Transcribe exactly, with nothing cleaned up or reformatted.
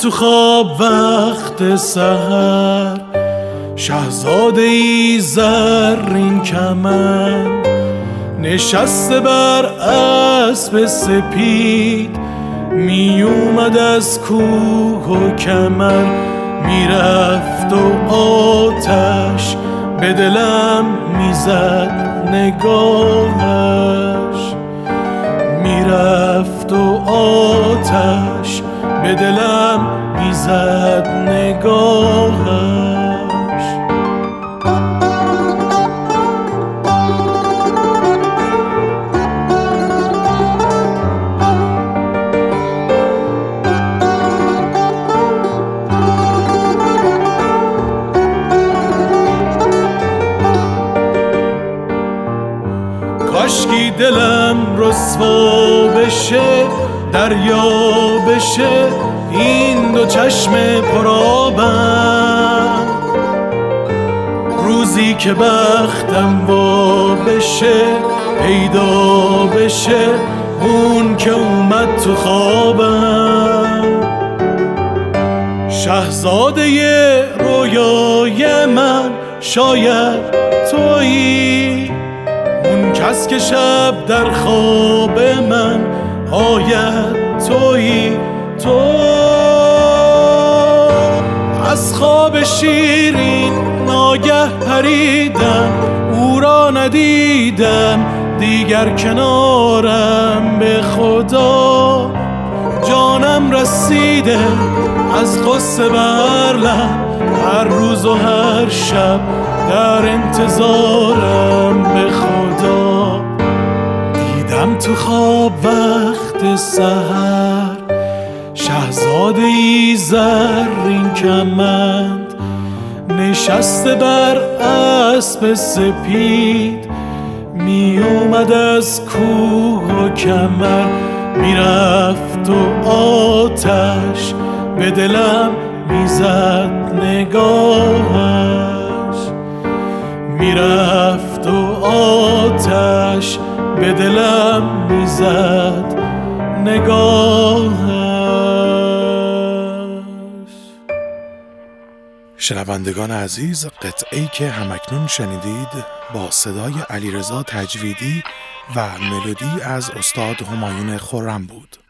تو خواب وقت سحر، شهزاده ای زرین کمند، نشسته بر اسب سپید، می اومد از کوه و کمر، میرفت و آتش به دلم میزد نگاهش، میرفت و آتش به دلم میزد نگاهش. کاشکی دلم رسوا بشه، دریا بشه این دو چشم پرآبم، روزی که بختم وا بشه، پیدا بشه اون که اومد تو خوابم. شهزاده رویای من شاید تویی، اون کس که شب در خواب من آید تویی. تو از خواب شیرین ناگه پریدم، او را ندیدم دیگر کنارم، به خدا جانم رسیده از غصه بر لب، هر روز و هر شب در انتظارم، به خدا دیدم تو خواب وقت سحر، شهزاده ای زرین کمند، نشسته بر اسب سپید، می اومد از کوه و کمر، میرفت و آتش به دلم میزد نگاهش، میرفت و آتش به دلم میزد نگاهش. شنوندگان عزیز، قطعه‌ای که همکنون شنیدید با صدای علیرضا تجویدی و ملودی از استاد همایون خرم بود.